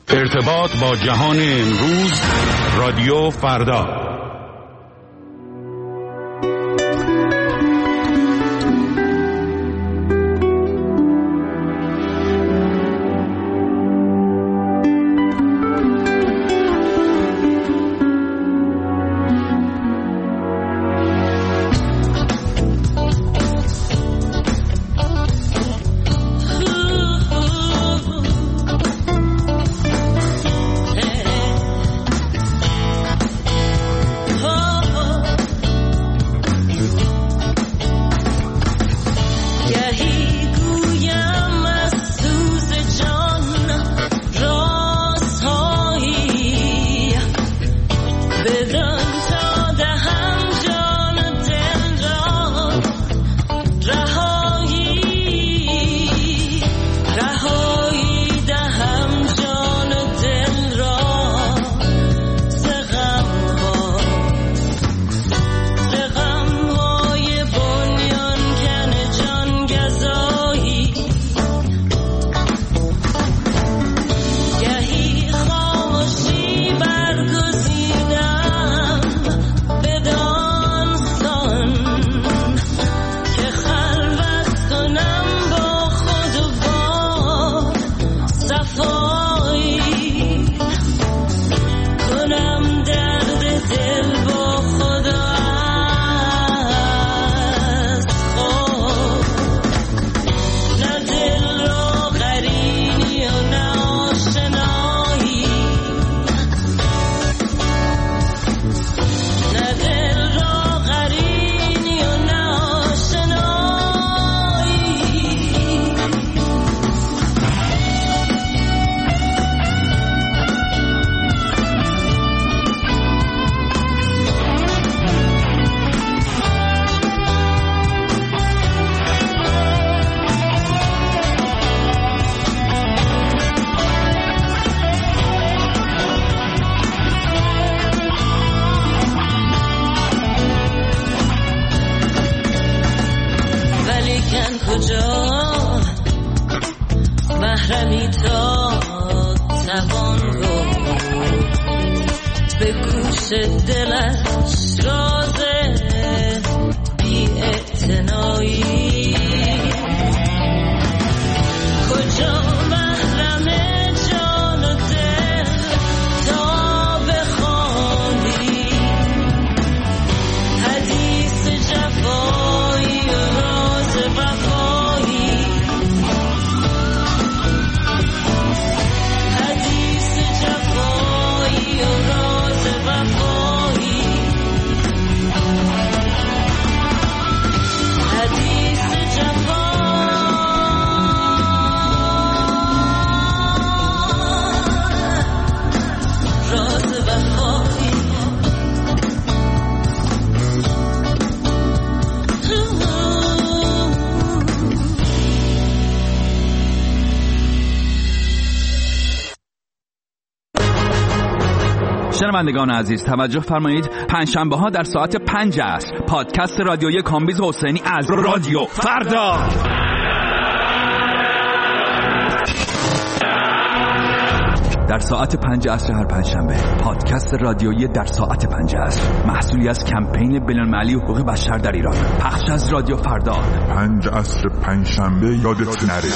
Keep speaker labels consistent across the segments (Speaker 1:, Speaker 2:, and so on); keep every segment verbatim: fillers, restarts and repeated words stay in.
Speaker 1: ارتباط با جهان امروز، رادیو فردا.
Speaker 2: شنوندگان عزیز توجه فرمایید، پنجشنبه ها در ساعت پنج عصر پادکست رادیویی کامبیز حسینی از رادیو فردا. در ساعت پنج عصر هر پنجشنبه پادکست رادیویی در ساعت پنج عصر، محصولی از کمپین بین‌المللی حقوق بشر در ایران، پخش از رادیو فردا.
Speaker 3: پنج عصر پنجشنبه یادت نره.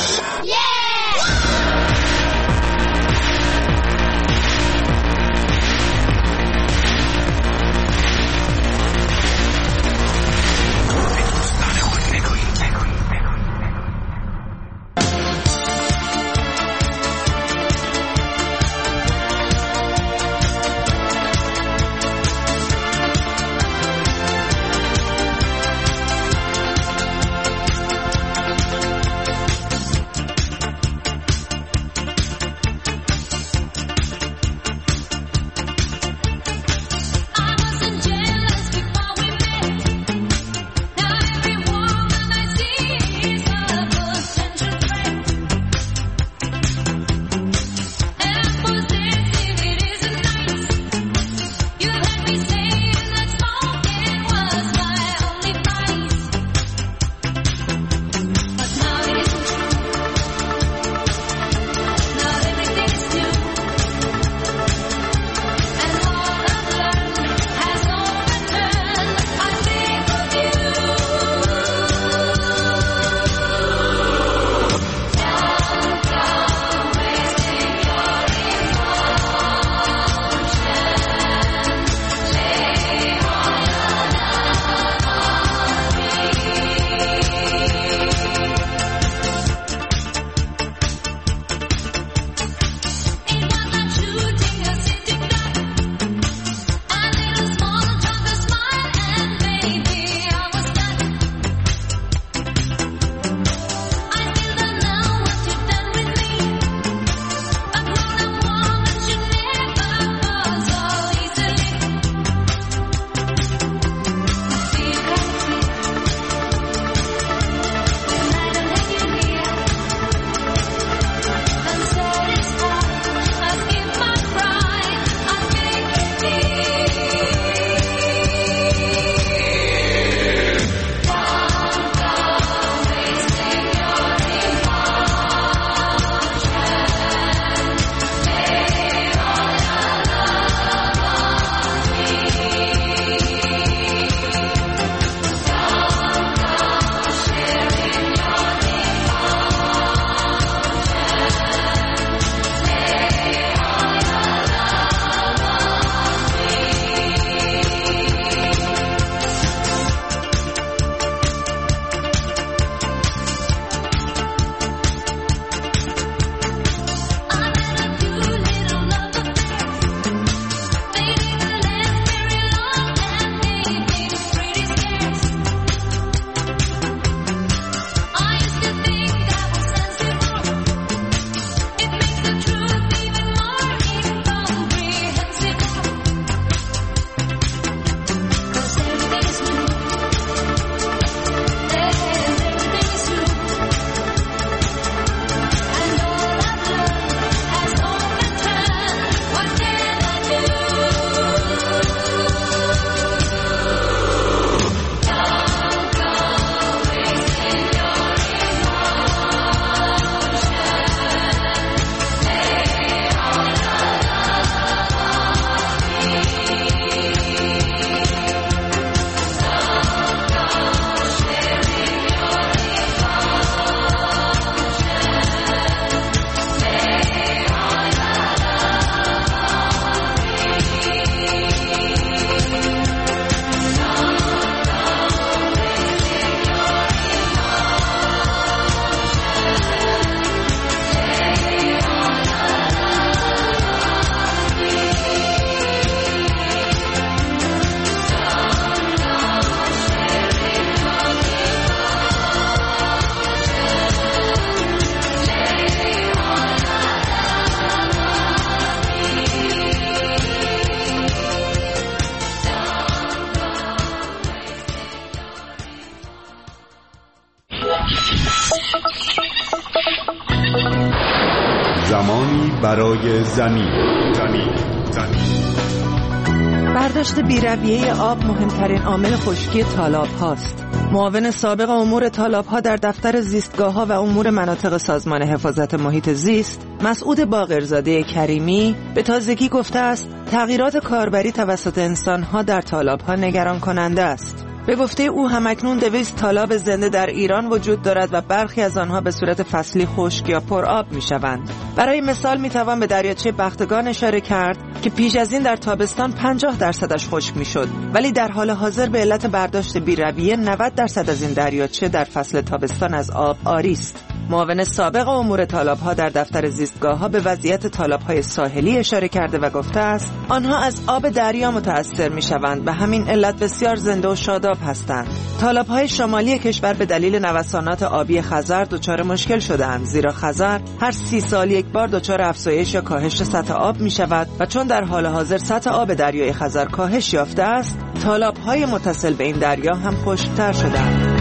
Speaker 1: زمانی برای زمین. زمین. زمین.
Speaker 4: برداشت بی‌رویه آب مهمترین عامل خشکی تالاب هاست. معاون سابق امور تالاب ها در دفتر زیستگاه ها و امور مناطق سازمان حفاظت محیط زیست، مسعود باقرزاده کریمی، به تازگی گفته است تغییرات کاربری توسط انسان ها در تالاب ها نگران کننده است. به گفته او همکنون دویست تالاب زنده در ایران وجود دارد و برخی از آنها به صورت فصلی خشک یا پرآب میشوند. برای مثال میتوان به دریاچه بختگان اشاره کرد که پیش از این در تابستان پنجاه درصدش خشک میشد، ولی در حال حاضر به علت برداشت بی‌رویه نود درصد از این دریاچه در فصل تابستان از آب عاری است. معاون سابق امور تالاب‌ها در دفتر زیستگاه‌ها به وضعیت تالاب‌های ساحلی اشاره کرده و گفته است آنها از آب دریا متأثر می‌شوند، به همین علت بسیار زنده و شاداب هستند. تالاب‌های شمالی کشور به دلیل نوسانات آبی خزر دچار مشکل شده‌اند، زیرا خزر هر سی سال یک بار دچار افزایش یا کاهش سطح آب می‌شود و چون در حال حاضر سطح آب دریای خزر کاهش یافته است، تالاب‌های متصل به این دریا هم خشک‌تر شده‌اند.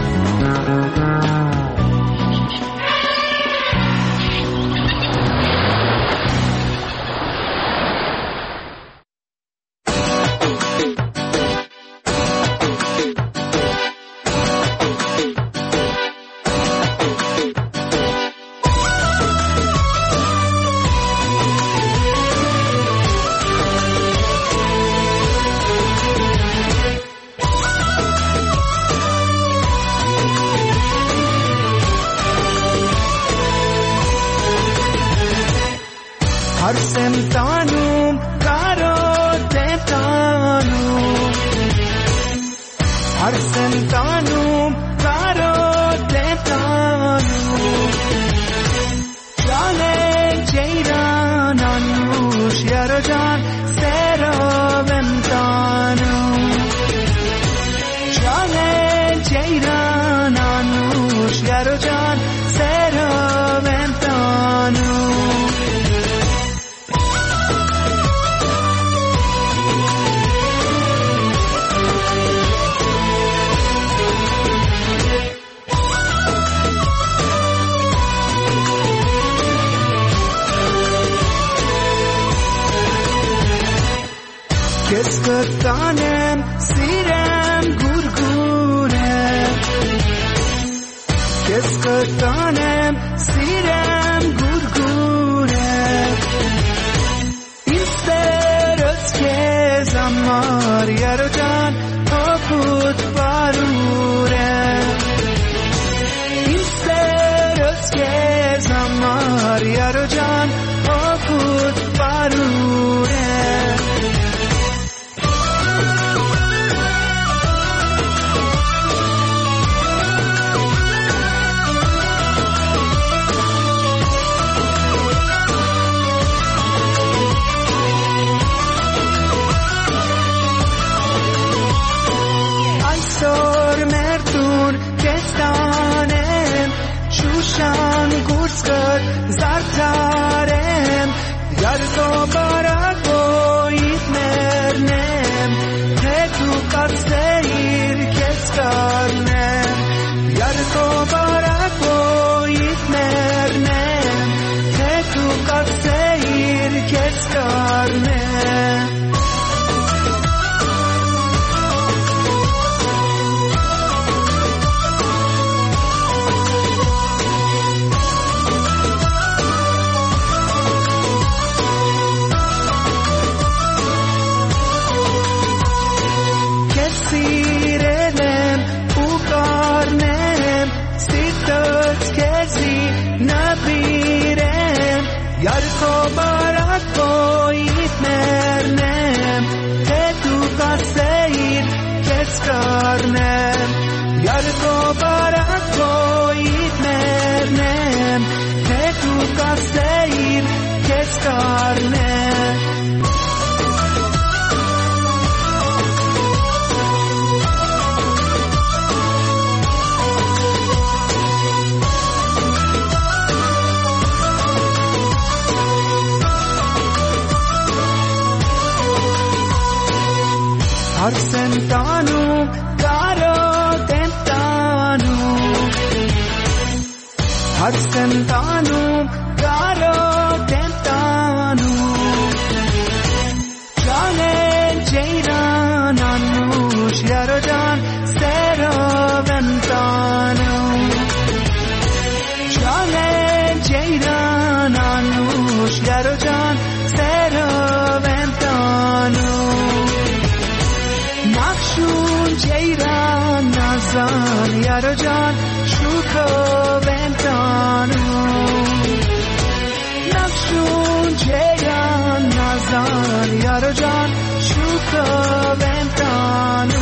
Speaker 5: Arsentanum carotentanum Arsentanum carotentanum Jale jeiran anush yarajan seraventanum Jale jeiran anush yarajan seraventanum Keskatanem sirem gurgure Keskatanem sirem gurgure İsteros ke zamar yarjan akut barure İsteros ke zamar yarjan akut barure Shushan gurskar zartarem Yardo barako itmernem Tetu katseir keskarnem Yardo barako itmernem Tetu katseir keskarnem Yarko barako itmernem Tetu katseir keskarnem Yarko barako itmernem Tetu katseir keskarnem Arsentanum carotentanum Arsentanum carotentanum nazan yaro jan shuko ventanu nafshun cheyan nazan yaro jan shuko ventanu.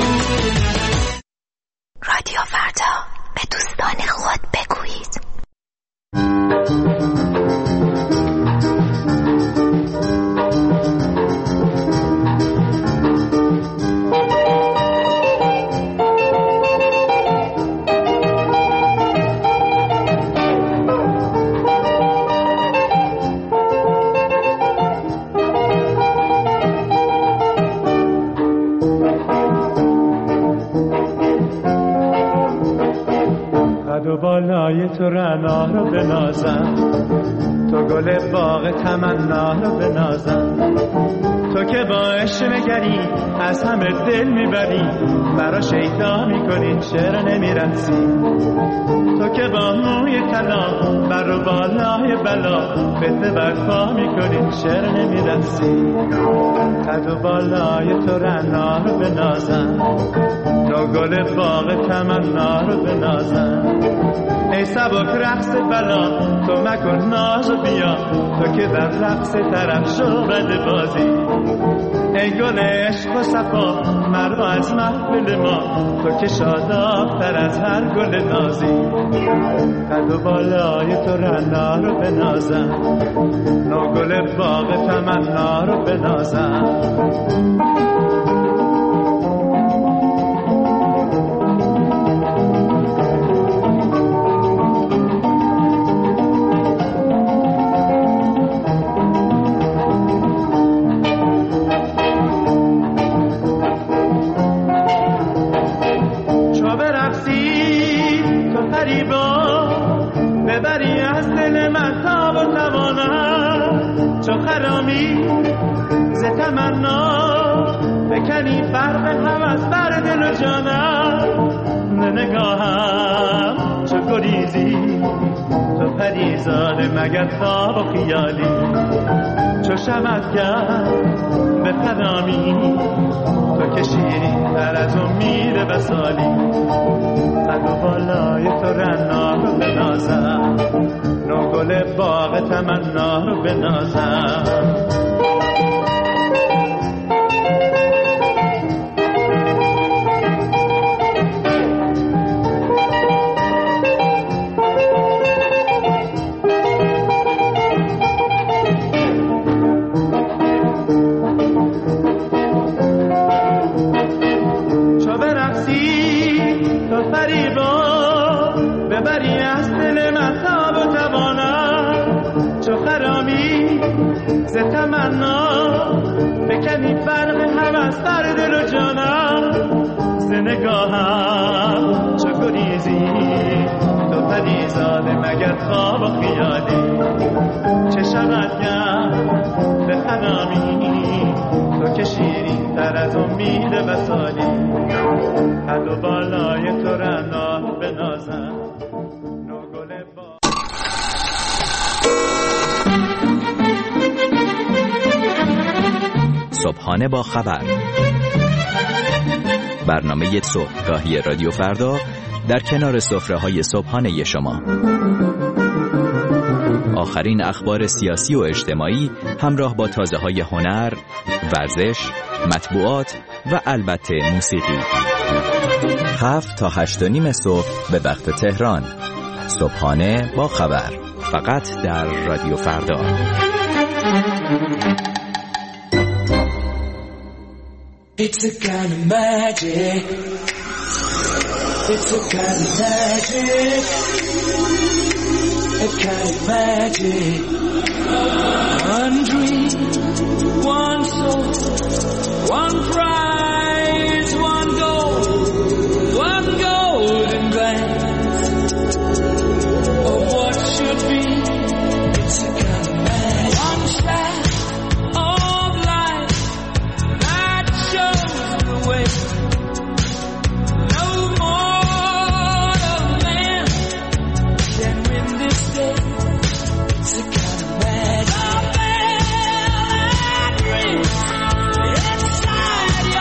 Speaker 6: رادیو فردا، به دوستان خود بگویید.
Speaker 7: و بالای تو رعنا رو بنازم، تو گل باغ تمنا رو بنازم، تو که با عشق نگری از همه دل میبری، برا شیطان میکنی چرا نمیرسی، تو که با موی طلا بر و بالای بلا فتنه برپا میکنی چرا نمیرسی. قد و بالای تو رعنا رو بنازم، تو گل باغ تمنا رو بنازم، ای سبک رقص بلا تو مکن ناز و بیا، تو که در رقص طرف شو بد بازی، ای گل عشق و صفا مرو از محفل ما، تو که شاداب تر از هر گل نازی. قد و بالای تو رعنا رو بنازم، نو گل باغ تمنا رو بنازم. ببری از دل من تاب و توانم، چو خرامی ز تمنا بکنی فرق هوس بر دل و جانم. نگاهم چو گریزی تو پریزاده مگر خواب و خیالی، چو شمعگر به خرامی تو که شیرین تر از امید وصالی. قد و بالای تو رعنا رو بنازم، نو گل باغ تمنا رو بنازم. ببری از دل من تاب و توانم، چو خرامی ز تمنا بکنی فرق هوس بر دل و جانم. ز نگاهم چو گریزی تو پریزاده مگر خواب و خیالی، چه شود گر به خرامی تو که شیرین تر از امید وصالی. قد و بالای تو رعنا بنازم، نو گل با
Speaker 8: صبحانه با خبر، برنامه صبحگاهی رادیو فردا در کنار سفره‌های صبحانه شما. آخرین اخبار سیاسی و اجتماعی همراه با تازه‌های هنر، ورزش، مطبوعات و البته موسیقی. هفت تا هشت و نیم صبح به وقت تهران. صبحانه با خبر، فقط در رادیو فردا.
Speaker 5: It's a kind of magic. It's a kind of magic. A kind of magic. One dream, one soul, one prize, one goal, one golden glance of what should be. It's a kind of magic. One shot of light that shows the way. No mortal man can win this day. It's a kind of magic. A bell that rings inside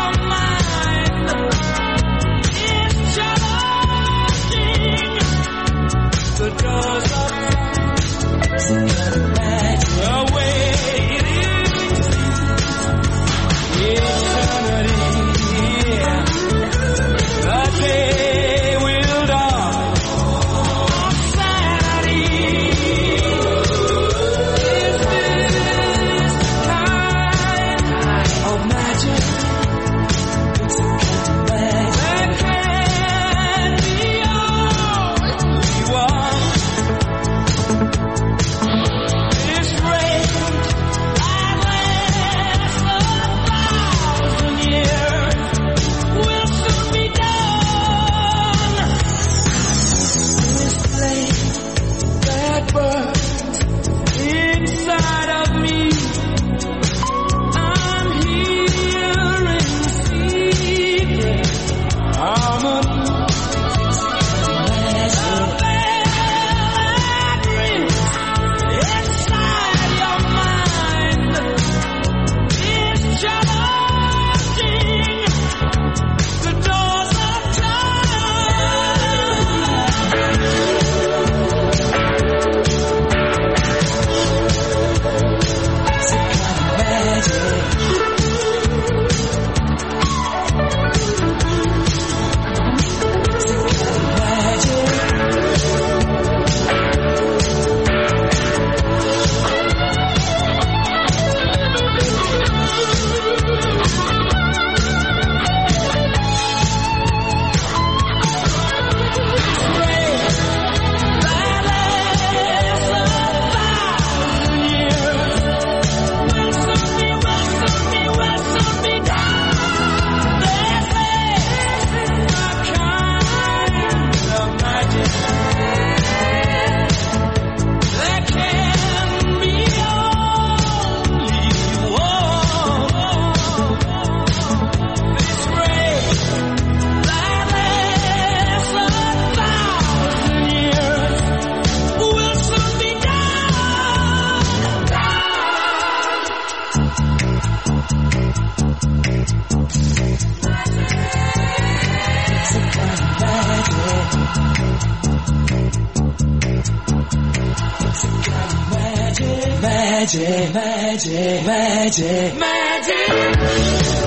Speaker 5: magic, magic, magic, magic.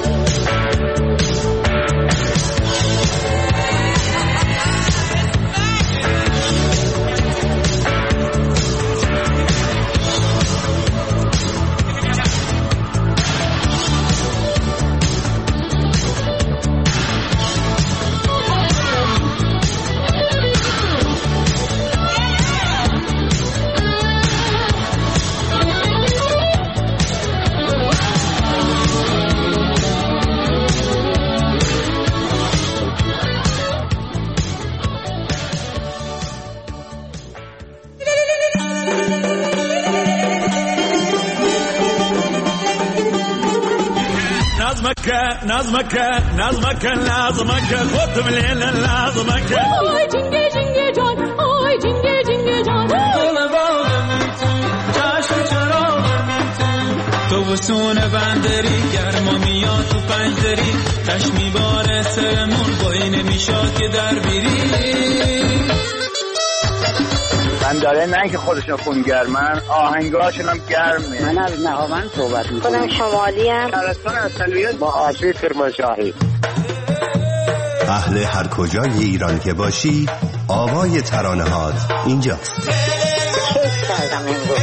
Speaker 9: نظمك نظمك نظمك خود مليل نظمك
Speaker 10: آی جنگه جنگه جان آی جنگه جنگه جان
Speaker 7: دل باغم تو چشم چراغم تو تو وسون بندری گرما میاد تو پنجدری تش میباره سرمون بایی نمیشاد که در بیری
Speaker 11: من داره نه که خودشون خونگرمن آهنگاشون هم گرمه.
Speaker 12: من از نهاوند صحبت میکنم.
Speaker 13: خودم شمالی ام.
Speaker 11: ترستان اصلیت با آشی کرمانشاهی.
Speaker 14: اهل هر کجای ایران که باشی آوای ترانه هات اینجاست.
Speaker 13: کیف کردم امروز.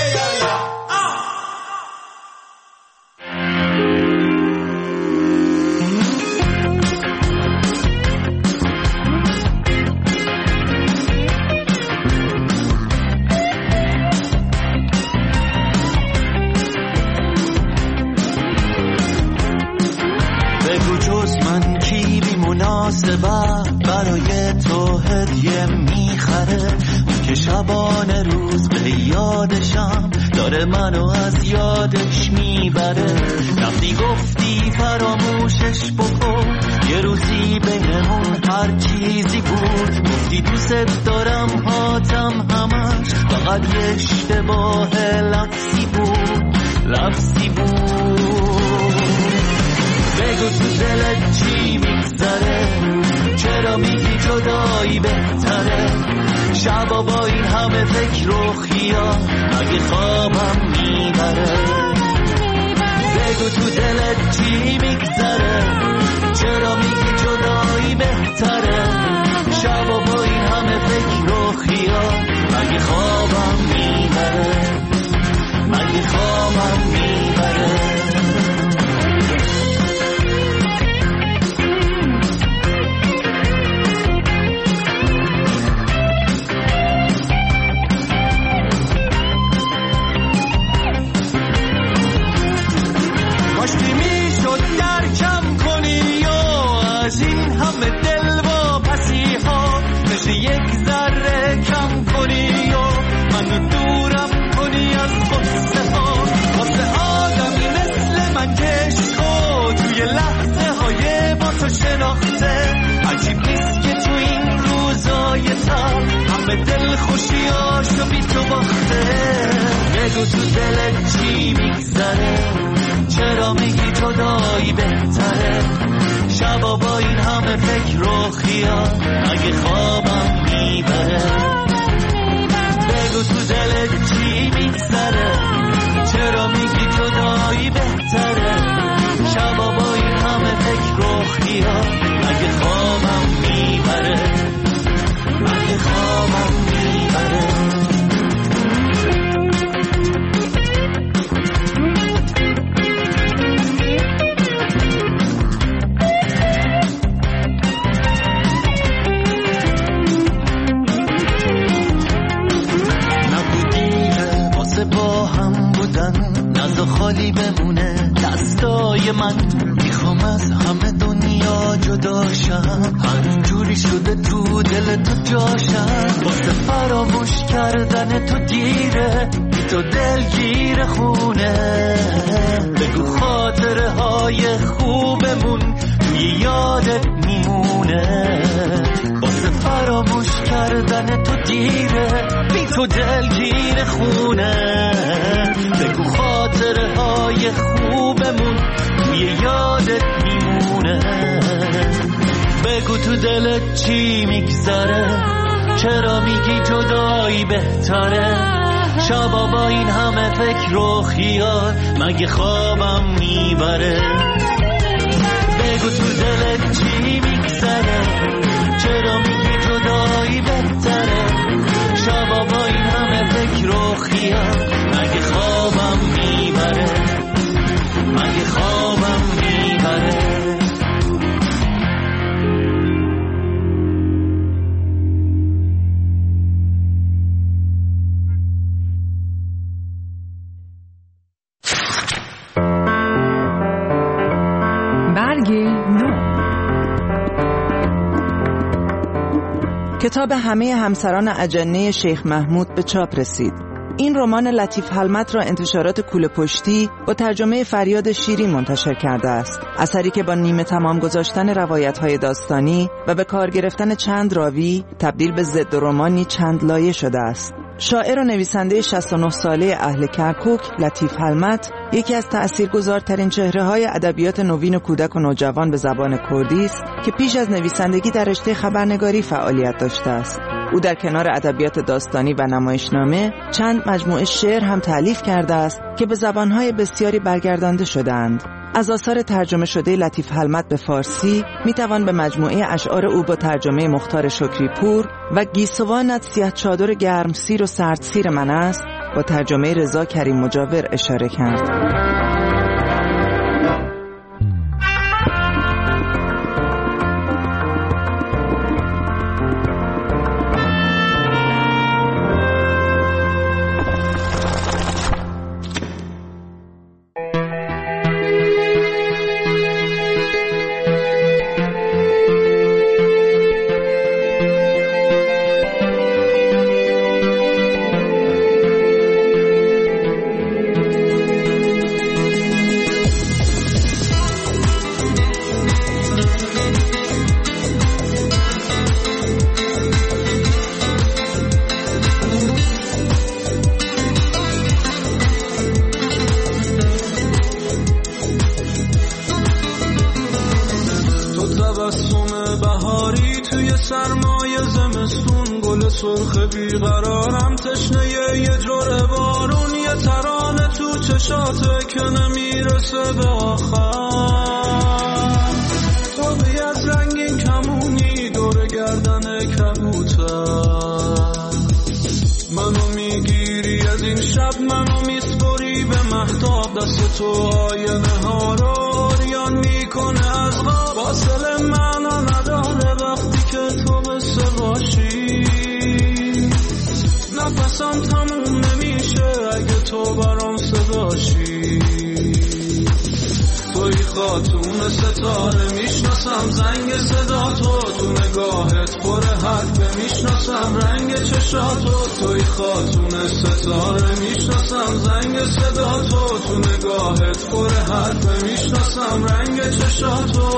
Speaker 15: برای تو هدیه میخره که شبانه روز به یادشم داره منو از یادش میبره وقتی گفتی فراموشش بکن یه روزی بینمون هر چیزی بود گفتی دوست دارم هاتم همش فقط یه اشتباه لفظی بود لفظی بود بگو تو دلت چی میگذره چرا میگی جدایی بهتره شبا با این همه فکر و خیال مگه خوابم میبره بگو تو دلت چی میگذره چرا میگی جدایی بهتره شبا با این همه فکر و خیال مگه خوابم میبره مگه خوابم میبره یک ذره کم کنی و منو دورم کنی از غصه ها واسه آدمی مثل من که عشقو توی لحظه های با تو شناخته عجیب نیست که تو این روزای تر همه دل خوشیاشو بی تو باخته بگو تو دلت چی میگذره چرا میگی جدایی بهتره شبا با این همه فکر و خیال اگه خوابم میبره بگو تو دلت چی میگذره چرا میگی جدایی بهتره شبا با این همه فکر و خیال اگه خوابم میبره اگه خوابم میبره خالی بمونه دستای من میخوام از همه دنیا جداشم هر جوری شده تو دل تو جاشم واسه فراموش کردن تو گیره تو دل گیر خونه بگو خاطره های خوبمون توی یادت میمونه واسه فراموش کردن تو دیره بی تو دل گیر خونه بگو خاطره های خوبمون توی یادت میمونه بگو تو دلت چی میگذره چرا میگی جدایی بهتره شبا با این همه فکر و خیال مگه خوابم میبره؟ بگو تو دلت چی میگذره؟ چرا میگی جدایی بهتره؟ شبا با این همه فکر و خیال مگه خوابم میبره؟ مگه خوابم میبره؟
Speaker 4: کتاب همه همسران اجنه شیخ محمود به چاپ رسید. این رمان لطیف حلمت را انتشارات کوله پشتی با ترجمه فریاد شیری منتشر کرده است. اثری که با نیمه تمام گذاشتن روایت‌های داستانی و به کار گرفتن چند راوی تبدیل به ضد رمانی چند لایه شده است. شاعر و نویسنده شصت و نه ساله اهل کرکوک لطیف حلمت یکی از تأثیرگذارترین چهره‌های ادبیات نوین کودک و نوجوان به زبان کردی است که پیش از نویسندگی در رشته خبرنگاری فعالیت داشته است. او در کنار ادبیات داستانی و نمایشنامه چند مجموعه شعر هم تألیف کرده است که به زبان‌های بسیاری برگردانده شده‌اند. از آثار ترجمه شده لطیف حلمت به فارسی میتوان به مجموعه اشعار او با ترجمه مختار شکری پور و گیسوانت سیاه چادر گرم سیر و سرد سیر من است با ترجمه رضا کریم مجاور اشاره کرد.
Speaker 16: سرخ بیقرارم تشنه یه جور بارون یه ترانه تو چشاته که نمیرسه به آخر توبی از رنگین کمونی دور گردن کبوتر منو میگیری از این شب منو میسپری به مهتاب دست تو آینه ها رو اوریان میکنه از غاب فاصله معنا نداره وقتی که تو بسه باشی نفسم تموم نمیشه اگه تو برام صداشی توی خاتون ستاره میشناسم زنگ صدا تو تو نگاهت پر حرف میشناسم رنگ چشاتو توی خاتون ستاره میشناسم زنگ صدا تو تو نگاهت پر حرف میشناسم رنگ چشاتو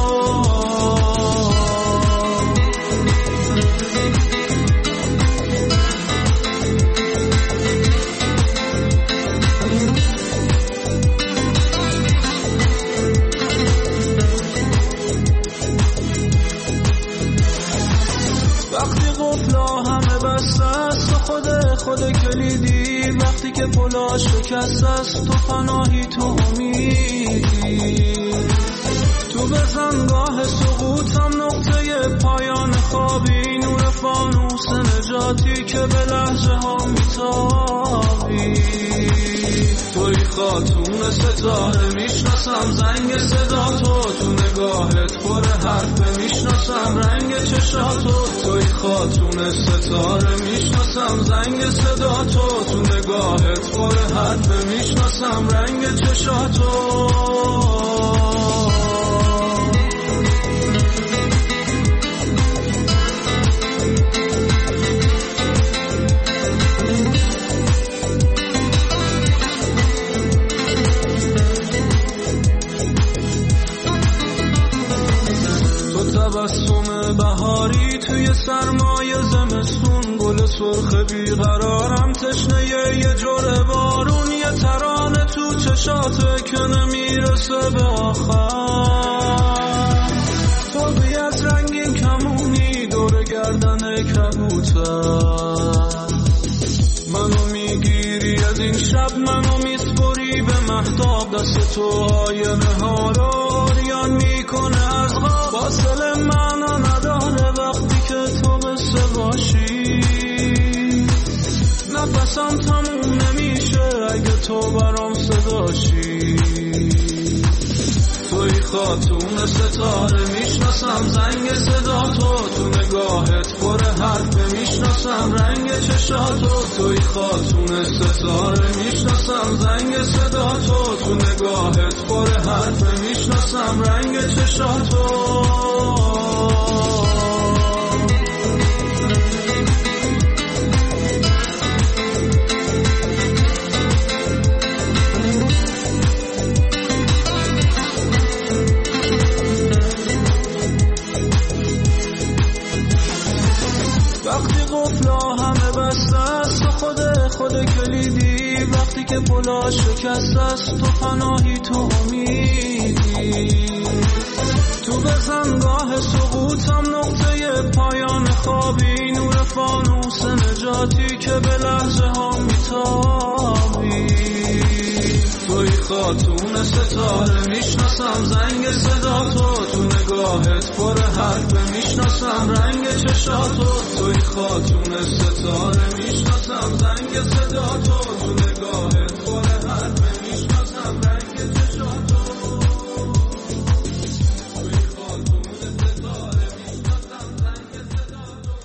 Speaker 16: خود خود کلیدی وقتی که پلاش شکست است تو پناهی تو امیدی تو بزنگاه سقوطم نقطه پایان خوابی نور فانوس نجاتی که به لحظه ها میتابی توی خاتون ستاره میشناسم زنگ صدا تو تو نگاهت پر حرف میشناسم رنگ چشاتو توی خاتون ستاره میشناسم زنگ صدا تو تو نگاهت پر حرف میشناسم رنگ چشاتو تبسم بهاری توی سرمایه زمستون گل سرخ بیقرارم تشنه یه جور بارون یه ترانه تو چشاته که نمیرسه به آخر توبی از رنگین کمونی دور گردن کبوتر منو میگی مهتاب دست تو آینه ها رو اوریان میکنه از غاب. فاصله معنا نداره وقتی که تو قصه باشی. نفسم تموم نمیشه اگه تو برام صداشی. توی خاتون ستاره میشناسم زنگ صدا تو. تو نگاهت پر حرف میشناسم رنگ چشاتو. توی خاتون ستاره میشناسم زنگ صدا تو. تو نگاهت پر حرف میشناسم رنگ چشاتو. خود کلیدی وقتی که پلا شکست است تو پناهی تو امیدی. تو بزنگاه سقوطم نقطه پایان خوابی. نور فانوس نجاتی که به لحظه ها میتابی. توی خاتون ستاره میشناسم زنگ صدا تو. تو نگاهت پر حرف میشناسم رنگ چشاتو. توی خاتون ستاره میشناسم زنگ صدا تو. تو نگاهت پر حرف میشناسم رنگ چشاتو. توی خاتون ستاره میشناسم زنگ صدا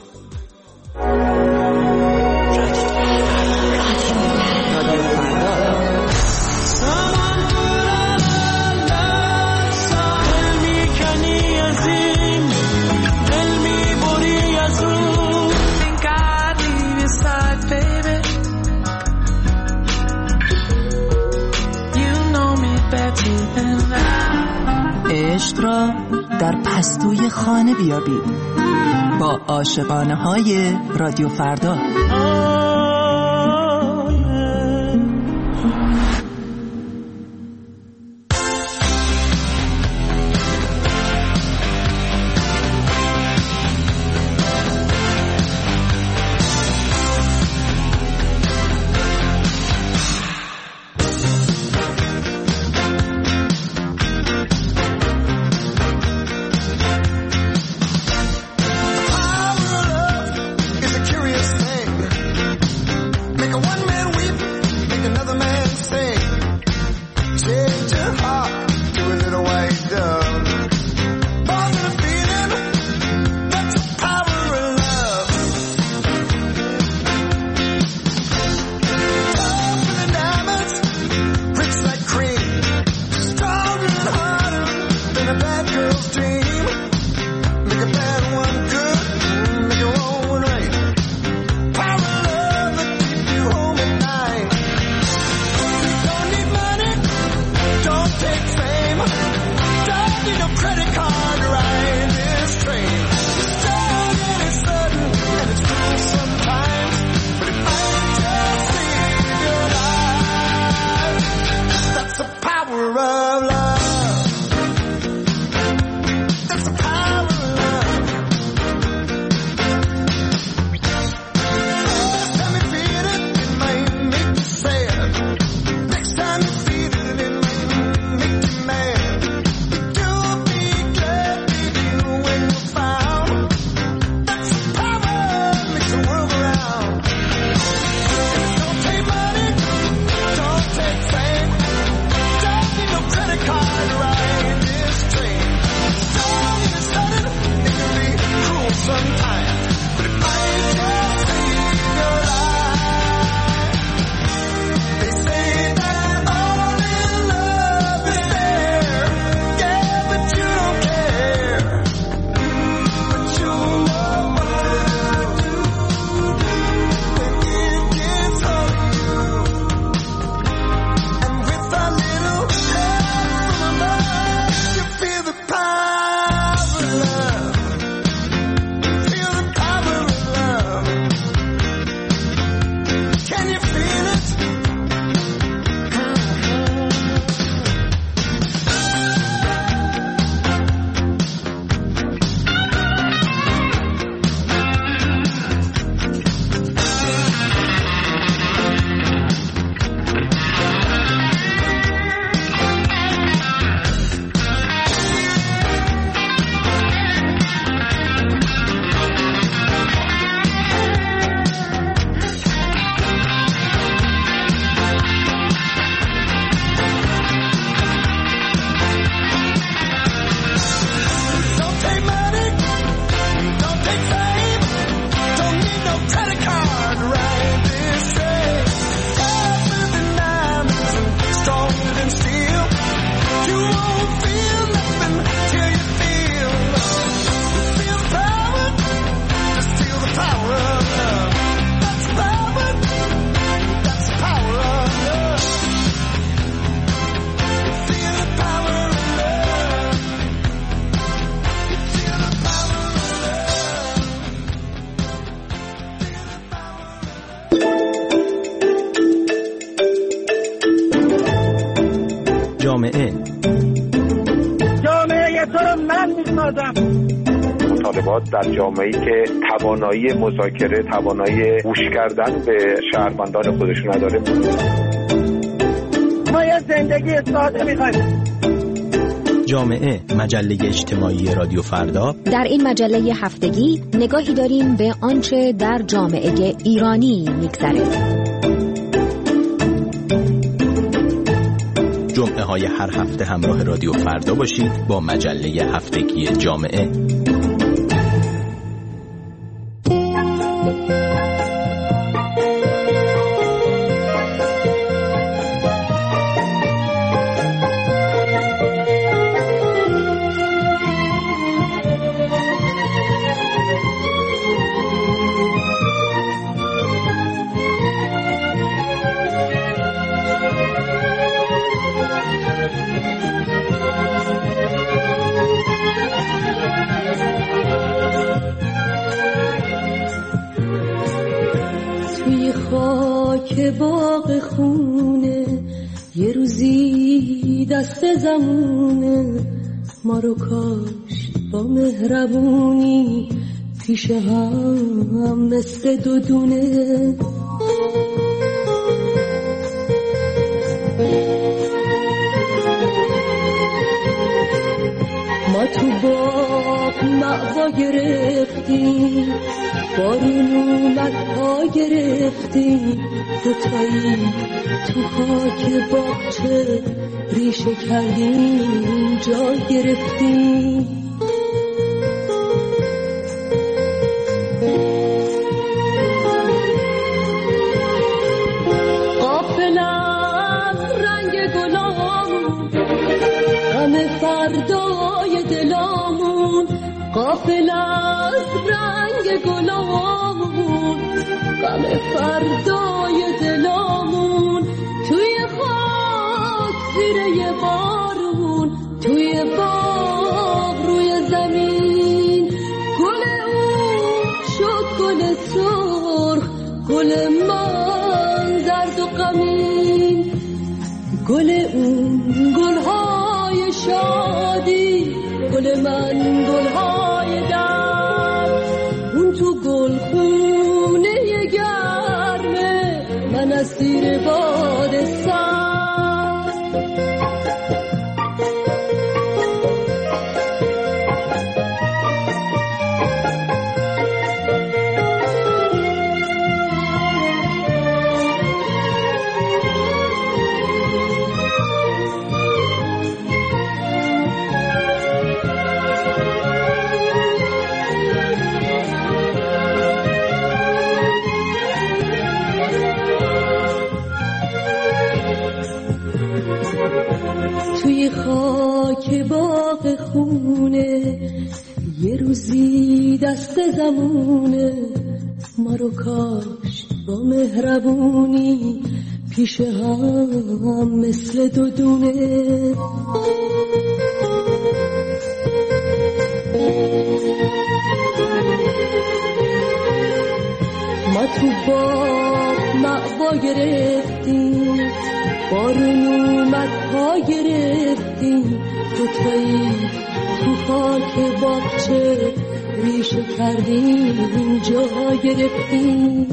Speaker 4: عشق را در پستوی خانه بیابید با عاشقانه های رادیو فردا.
Speaker 8: جامعه
Speaker 11: جامعه تو رو من میسازم.
Speaker 17: مطالبات در جامعه‌ای که توانایی مذاکره، توانایی گوش کردن به شهروندان خودشون نداره.
Speaker 11: ما یه زندگی ساده می‌خوایم.
Speaker 8: جامعه، مجله اجتماعی رادیو فردا.
Speaker 18: در این مجله هفتگی نگاهی داریم به آنچه در جامعه ایرانی می‌گذره.
Speaker 8: جمعه های هر هفته همراه رادیو فردا باشید با مجله هفتگی جامعه.
Speaker 19: که باغ خونه یه روزی دست زمونه ما رو کاش با مهربونی پیش هم مثل دو دونه. ما تو باغ مأوا گرفتیم، بارون اومد پا گرفتیم، دوتایی تو خاک باغچه ریشه کردیم جا گرفتیم. غافل از رنگ گلامون، غم فردای دلامون، غافل از رنگ گلامون، غم فردای دلامون، توی خاک زیر یه بارون، توی باغ روی زمین، گل اون شد گل سرخ، گل من زرد و غمین، گل اون گلهای شادی، گل من گلهای درد، اون تو گل خونه گرمه، من اسیر باد سرد. توی خاک باغ خونه یه روزی دست زمونه، ما رو کاش با مهربونی پیش هم مثل دو دونه. ما تو باغ مأوا گرفتیم، بارون اومد پا گرفتیم، دوتایی تو خاک باغچه ریشه کردیم جا گرفتیم.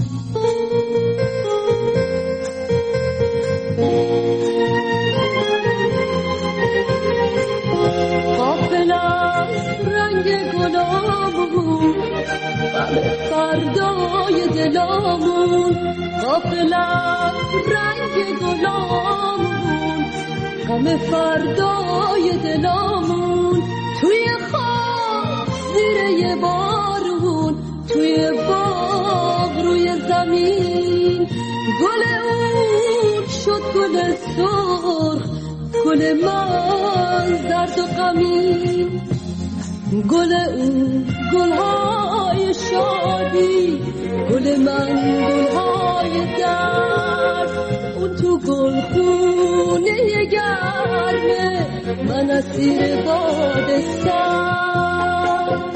Speaker 19: غافل از رنگ گلامون، غم فردای دلامون، غافل از رنگ گلامون، غم فردای دلامون، توی خاک زیر یه بارون، توی باغ روی زمین، گل اون شد گل سرخ، گل من زرد و غمین، گل اون گلهای شادی، گل من گلهای درد، اون تو گل خونه گرمه، من اسیر باد سرد.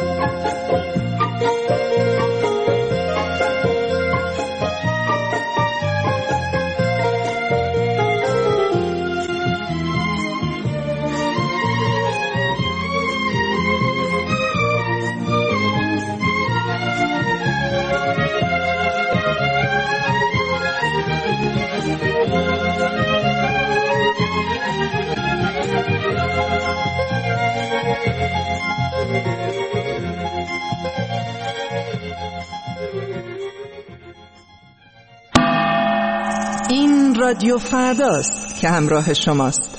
Speaker 4: رادیو فرداست که همراه شماست.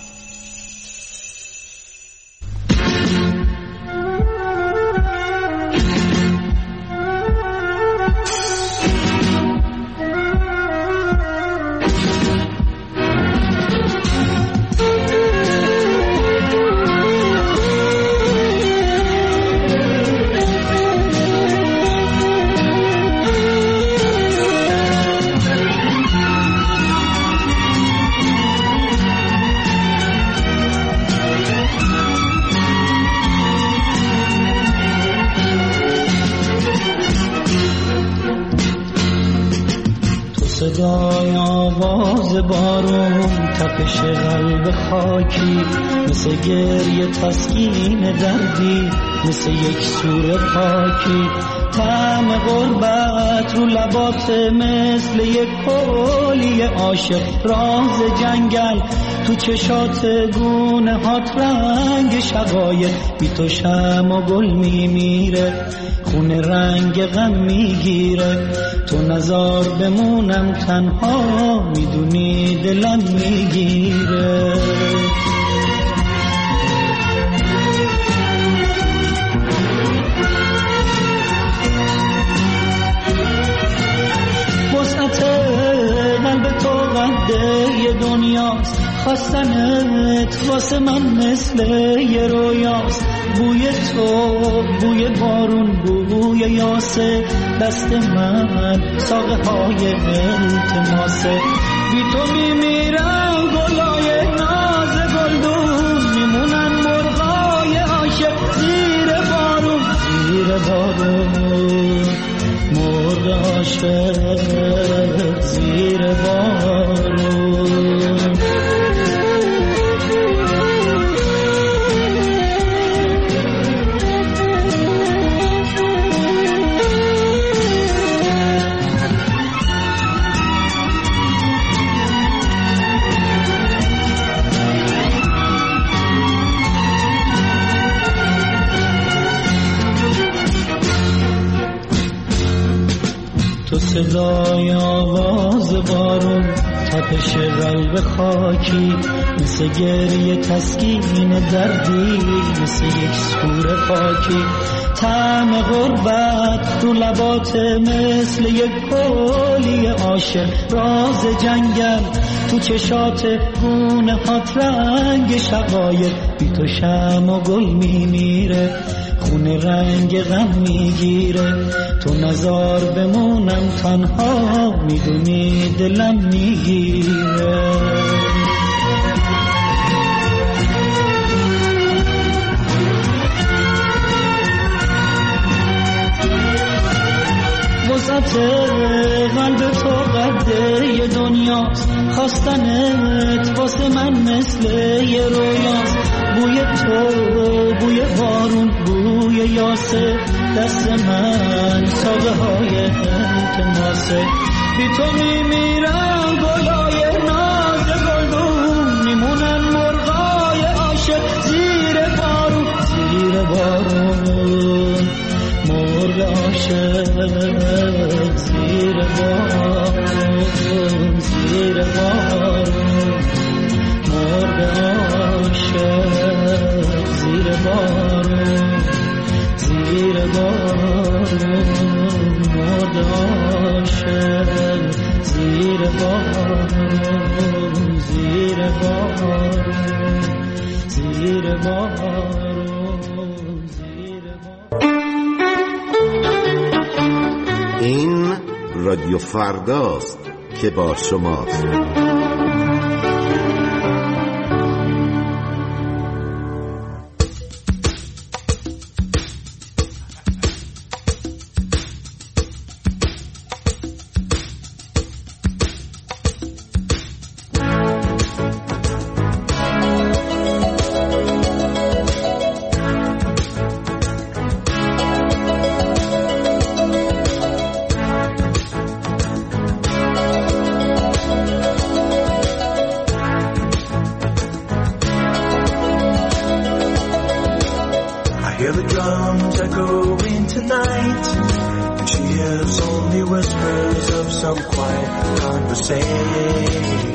Speaker 7: صدای آواز بارون، تپش قلب خاکی، مثل گریه تسکین دردی، مثل یک سور پاکی. طعم غربت رو لبات مثل یک کولی عاشق، راز جنگل تو چشات گونه هات رنگ شقایق. بی تو شمع و گل میمیره، خون رنگ غم میگیره. تو نزار بمونم تنها، میدونی دلم میگیره. وسعت قلب تو قده یه دنیاست، خواستنت واسه من مثل یه رویاست. بوی تو بوی بارون، بوی یاسه، دست من ساقه های التماسه. بی تو میمیرم گلای ناز گلدون، میمونن مرغای عاشق زیر بارون، زیر بارون. مرغ عاشق زیر بارون. تو صدای آواز بارون، تپش قلب خاکی، مثل گریه تسکین دردی، مثل یک سور پاکی. طعم غربت رو لبات مثل یک کولی عاشق، راز جنگل تو چشات گونه هات رنگ شقایق. بی تو شمع و گل میمیره، خون رنگ غم میگیره. تو نزار بمونم تنها، میدونی دلم میگیره. وسعت قلب تو قده یه دنیاست، خواستنت واسه من مثل یه رویاست. بوی تو بوی بارون، بوی یاسه، دست من ساقه های التماسه. بی تو میمیرم گلای ناز گلدون، میمونن مرغای عاشق زیر بارون، زیر بارون. مرغ عاشق زیر بارون، زیر بارون. مرغ عاشق زیر بارون، زیر بارون. مرغ عاشق زیر بارون، زیر بارون، زیر بارون، زیر بارون.
Speaker 14: این رادیو فرداست که با شماست.
Speaker 15: Only whispers of some quiet conversation.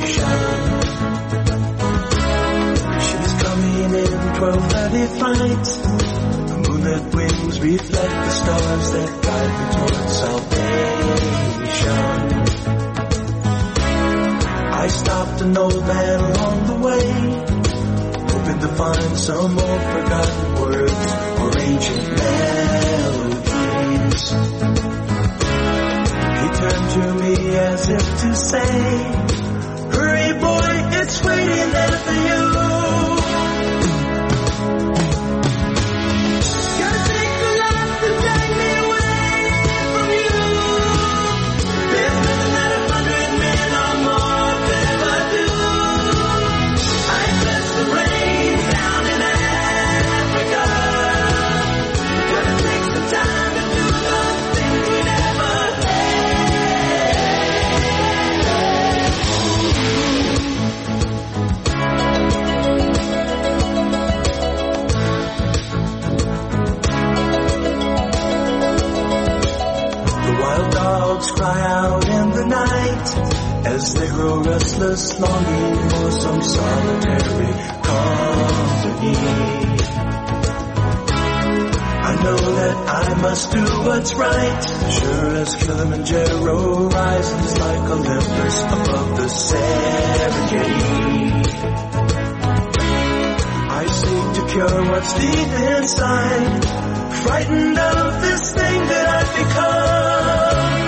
Speaker 20: twelve thirty flight. The moonlit wings reflect the stars that guide me towards salvation. I stopped an old man along the way, hoping to find some old forgotten words or ancient melodies. He turned to me as if to say, hurry boy, it's waiting there for you. Gotta take a lot to drag me away from you. There's nothing that a hundred men or more could ever do. I bless the rain down in Africa. Gotta take some time to do the things we never cry out in the night as they grow restless, longing for some solitary company. I know that I must do what's right, sure as Kilimanjaro rises like Olympus above the Serengeti. I seek to cure what's deep inside, frightened of this thing that I've become.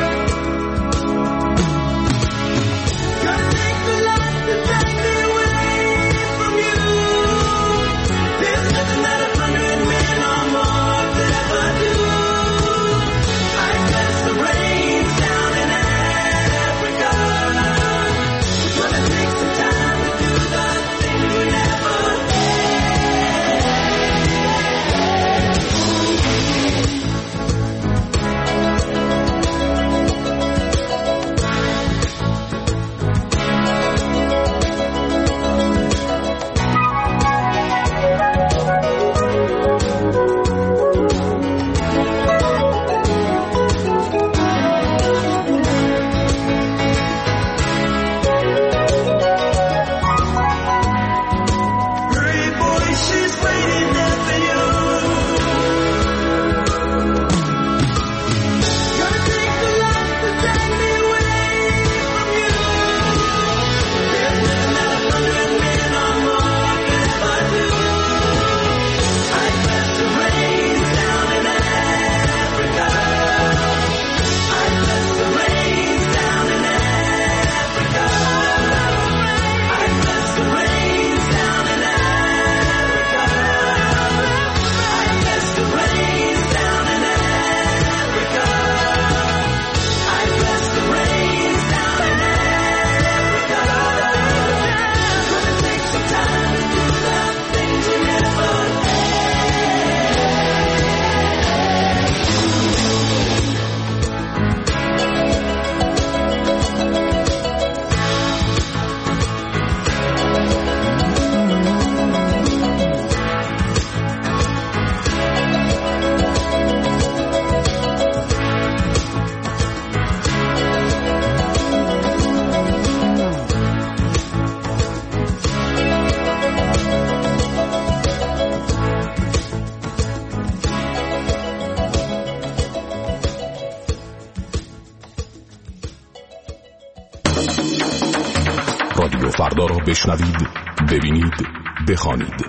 Speaker 21: رادیو فردا را بشنوید، ببینید، بخوانید.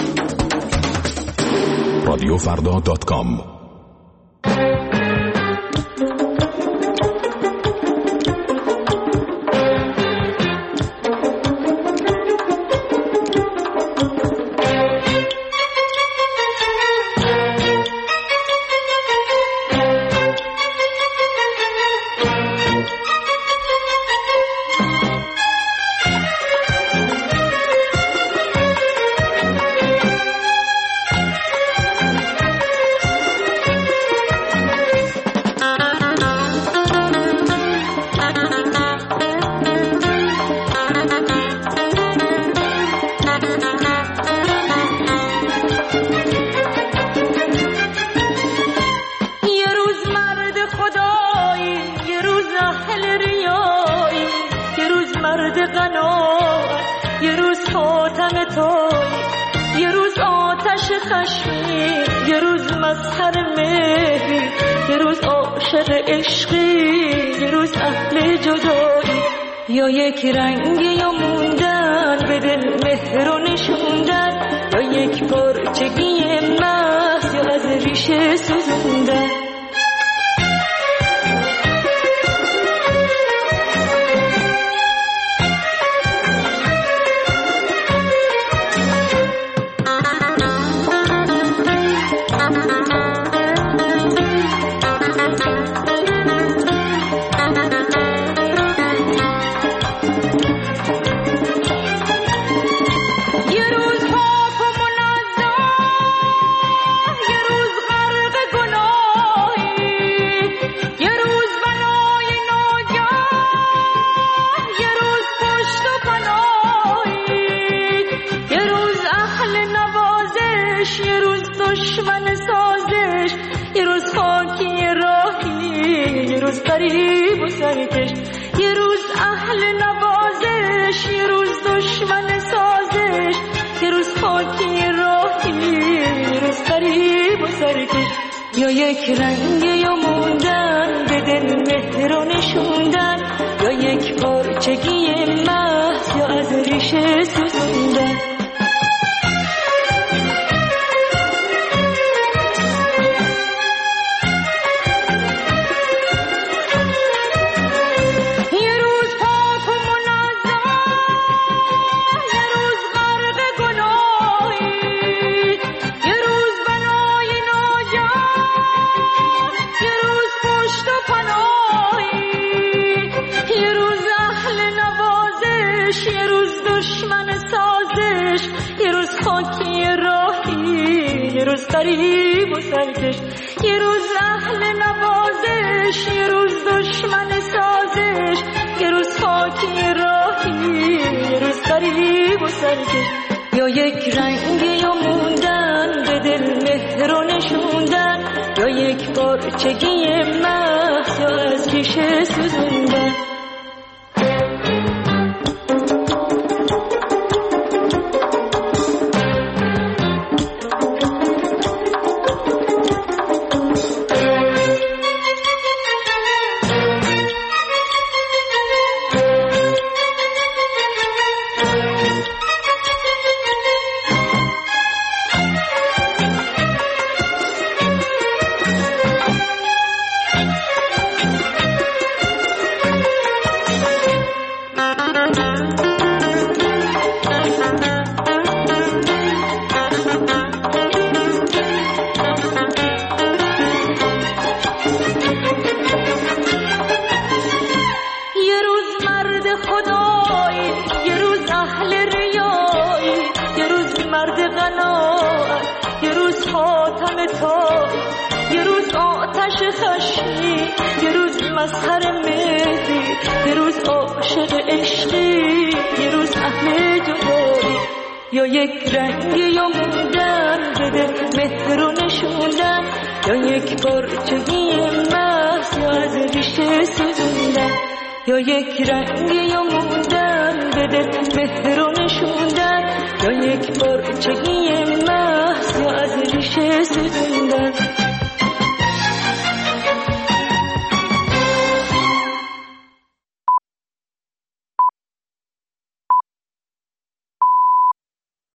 Speaker 21: رادیو فردا دات کام.
Speaker 10: یه روز خاتم توی، یه روز آدم
Speaker 2: آتش خشمی، یه روز مظهر مهری، یه روز عاشق عشقی، یه روز اهل جدایی. یا یک رنگی یا موندن به دل مهر و نشوندن، یا یک پرچگی محض یا از ریشه سوزوندن.
Speaker 19: غریب و سرکش، یه روز اهل نوازش، یه روز دشمن سازش، یه روز خاکی راهی، یه روز غریب و سرکش. یا یک رنگ یا موندن به دل مهر و نشوندن، یا یک پارچگی محض یا از ریشه سوزوندن. غریب و سرکش، یه روز اهل نوازش، یه روز دشمن سازش، یه روز خاکی راهی، یه روز غریب و سرکش. یا یک رنگ یا موندن به دل مهر و نشوندن، یا یک پارچگی محض یا از ریشه سوزوندن. یا یک رنگ یا موندن به دل مهر و نشوندن، یا یک پارچگی محض یا از ریشه سوزوندن. یا یک رنگ یا موندن به دل مهر و نشوندن، یا یک پارچگی محض یا از ریشه سوزوندن.